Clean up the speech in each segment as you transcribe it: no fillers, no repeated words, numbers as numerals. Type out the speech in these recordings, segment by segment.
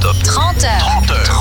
non-stop. 30 heures.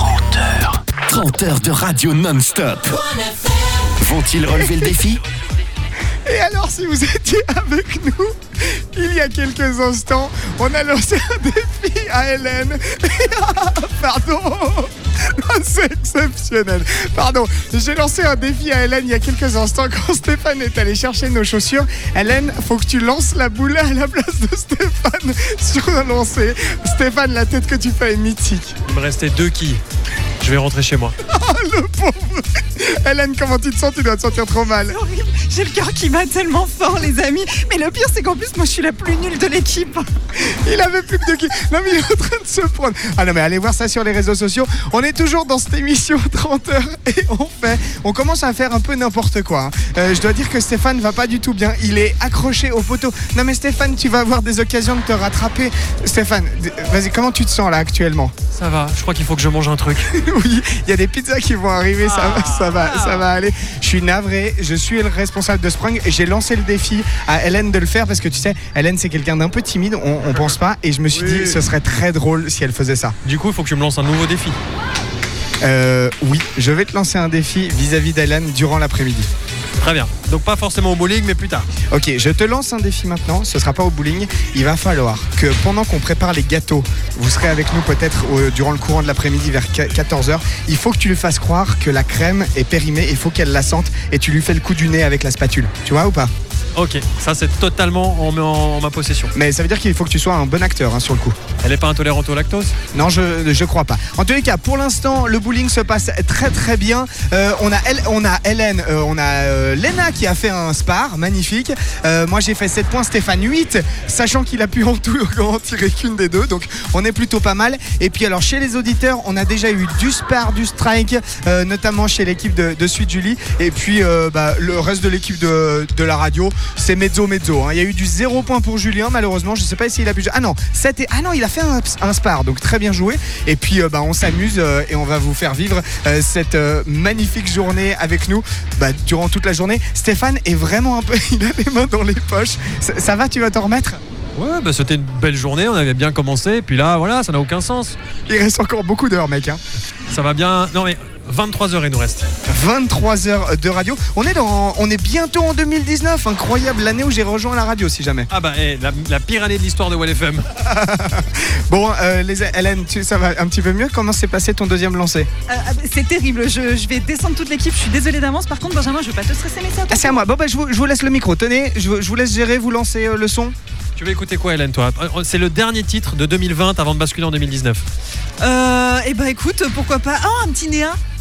30 heures de radio non-stop. Vont-ils relever le défi ? Et alors, si vous étiez avec nous, il y a quelques instants, on a lancé un défi à Hélène. Pardon, c'est exceptionnel. Pardon, j'ai lancé un défi à Hélène il y a quelques instants quand Stéphane est allé chercher nos chaussures. Hélène, faut que tu lances la boule à la place de Stéphane sur un lancer. Stéphane, la tête que tu fais est mythique. Il me restait 2 quilles. Je vais rentrer chez moi. Oh, le pauvre. Hélène, comment tu te sens ? Tu dois te sentir trop mal. C'est horrible. J'ai le cœur qui bat tellement fort, les amis. Mais le pire, c'est qu'en plus, moi, je suis la plus nulle de l'équipe. Il avait plus que 2 kills. Non, mais il est en train de se prendre. Ah non, mais allez voir ça sur les réseaux sociaux. On est toujours dans cette émission 30 heures et on commence à faire un peu n'importe quoi. Je dois dire que Stéphane va pas du tout bien. Il est accroché au poteau. Non, mais Stéphane, tu vas avoir des occasions de te rattraper. Stéphane, vas-y, comment tu te sens là actuellement ? Ça va, je crois qu'il faut que je mange un truc. Oui, il y a des pizzas qui vont arriver, ça va aller. Je suis navré, je suis le responsable de Sprung. J'ai lancé le défi à Hélène de le faire parce que tu sais, Hélène c'est quelqu'un d'un peu timide, on pense pas. Et je me suis dit, ce serait très drôle si elle faisait ça. Du coup, il faut que je me lance un nouveau défi. Oui, je vais te lancer un défi vis-à-vis d'Hélène durant l'après-midi. Très bien. Donc pas forcément au bowling, mais plus tard. Ok, je te lance un défi maintenant. Ce sera pas au bowling. Il va falloir que pendant qu'on prépare les gâteaux, vous serez avec nous peut-être durant le courant de l'après-midi vers 14h. Il faut que tu lui fasses croire que la crème est périmée. Il faut qu'elle la sente et tu lui fais le coup du nez avec la spatule. Tu vois ou pas ? Ok, ça c'est totalement en ma possession. Mais ça veut dire qu'il faut que tu sois un bon acteur sur le coup. Elle est pas intolérante au lactose ? Non, je crois pas. En tous les cas, pour l'instant, le bowling se passe très très bien. On a Hélène, on a Léna qui a fait un spar magnifique. Moi j'ai fait 7 points, Stéphane 8, sachant qu'il a pu en tirer qu'une des deux. Donc on est plutôt pas mal. Et puis alors chez les auditeurs, on a déjà eu du spar, du strike, notamment chez l'équipe de Suite Julie. Et puis le reste de l'équipe de la radio, c'est mezzo. Il y a eu du 0 point pour Julien, malheureusement. Je sais pas s'il a pu. Ah non, il a fait un spar, donc très bien joué. Et puis on s'amuse et on va vous faire vivre cette magnifique journée avec nous durant toute la journée. Stéphane est vraiment un peu, il a les mains dans les poches. Ça va, tu vas t'en remettre ? Ouais, c'était une belle journée, on avait bien commencé. Puis là, voilà, ça n'a aucun sens. Il reste encore beaucoup d'heures, mec. Ça va bien. Non mais 23 heures il nous reste. 23 heures de radio. On est bientôt en 2019. Incroyable, l'année où j'ai rejoint la radio, si jamais. Ah la pire année de l'histoire de WellFM. Bon, Hélène, ça va un petit peu mieux. Comment s'est passé ton deuxième lancer ? C'est terrible. Je vais descendre toute l'équipe. Je suis désolée d'avance. Par contre, Benjamin, je veux pas te stresser, mais c'est à toi. C'est à moi. Bon, je vous laisse le micro. Tenez, je vous laisse gérer, vous lancer le son. Tu veux écouter quoi, Hélène, toi ? C'est le dernier titre de 2020 avant de basculer en 2019. Écoute, pourquoi pas. Oh, un petit Néa.